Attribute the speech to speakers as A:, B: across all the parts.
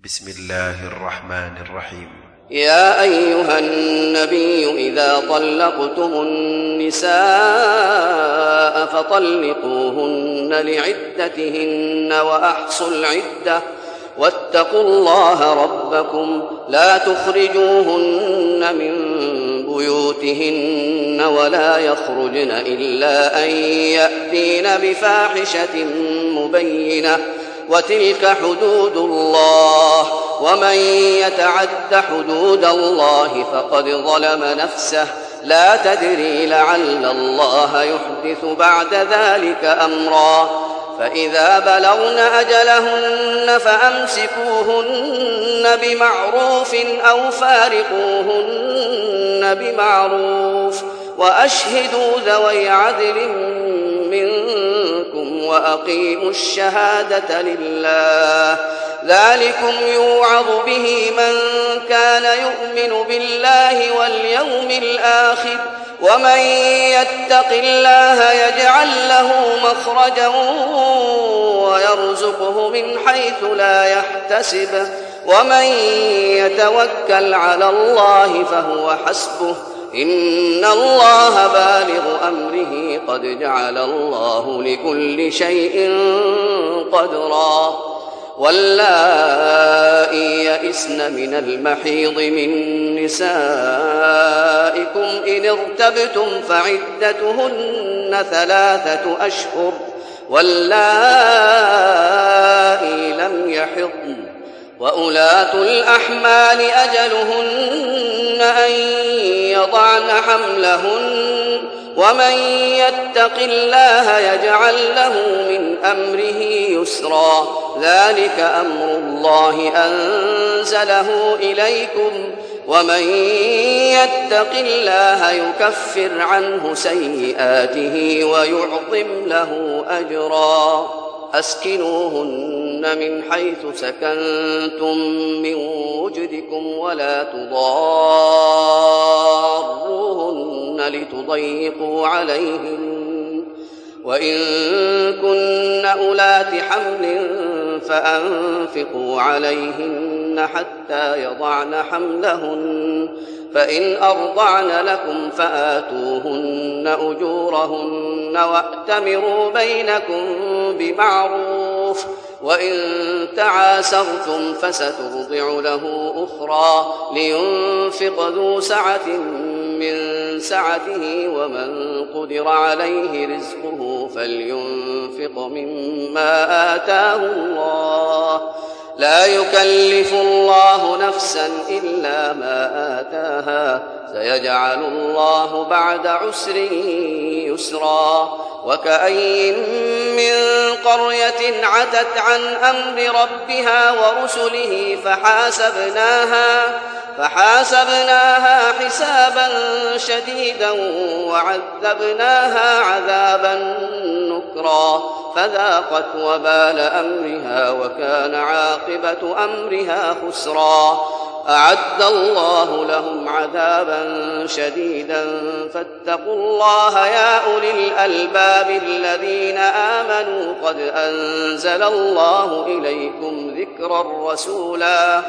A: بسم الله الرحمن الرحيم.
B: يا أيها النبي إذا طلقتم النساء فطلقوهن لعدتهن وأحصوا العدة واتقوا الله ربكم لا تخرجوهن من بيوتهن ولا يخرجن إلا أن يأتين بفاحشة مبينة وتلك حدود الله ومن يتعد حدود الله فقد ظلم نفسه لا تدري لعل الله يحدث بعد ذلك أمرا فإذا بلغن أجلهن فأمسكوهن بمعروف أو فارقوهن بمعروف وأشهدوا ذوي عدل منكم وأقيموا الشهادة لله ذلكم يوعظ به من كان يؤمن بالله واليوم الآخر ومن يتق الله يجعل له مخرجا ويرزقه من حيث لا يحتسب ومن يتوكل على الله فهو حسبه إن الله بالغ أمره قد جعل الله لكل شيء قدرا واللائي يئسن من المحيض من نسائكم إن ارتبتم فعدتهن 3 أشهر واللائي لم يحضن وأولاة الأحمال أجلهن أن يضعن حملهن ومن يتق الله يجعل له من أمره يسرا ذلك أمر الله أنزله إليكم ومن يتق الله يكفر عنه سيئاته ويعظم له أجرا أسكنوهن من حيث سكنتم من وجدكم ولا تضاروهن لتضيقوا عليهن وإن كن أولات حمل فأنفقوا عليهن حتى يضعن حملهن فإن أرضعن لكم فآتوهن أجورهن وأتمروا بينكم بمعروف وإن تعاسرتم فسترضع له أخرى لينفق ذو سعة من سعته ومن قدر عليه رزقه فلينفق مما آتاه الله لا يكلف الله نفسا إلا ما آتاها سيجعل الله بعد عسر يسرا وكأين من قرية عتت عن أمر ربها ورسله فحاسبناها حسابا شديدا وعذبناها عذابا نكرا فذاقت وبال أمرها وكان عاقبة أمرها خسرا أعد الله لهم عذابا شديدا فاتقوا الله يا أولي الألباب الذين آمنوا قد أنزل الله إليكم ذكرا رسولا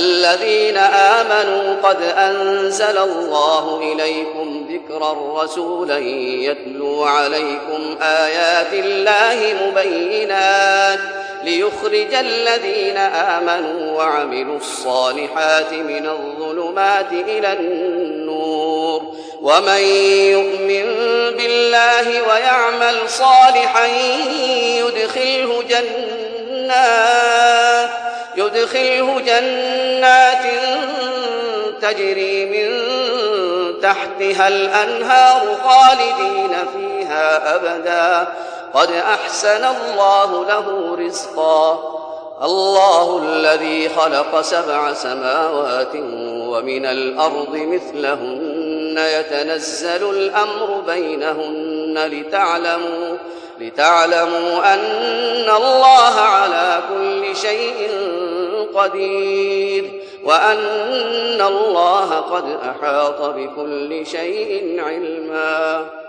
B: يتلو عليكم آيات الله مبينات ليخرج الذين آمنوا وعملوا الصالحات من الظلمات إلى النور ومن يؤمن بالله ويعمل صالحا يدخله جنات تجري من تحتها الأنهار خالدين فيها أبدا قد أحسن الله له رزقا الله الذي خلق 7 سماوات ومن الأرض مثلهن يتنزل الأمر بينهن لتعلموا أن الله على كل شيء قدير وأن الله قد أحاط بكل شيء علما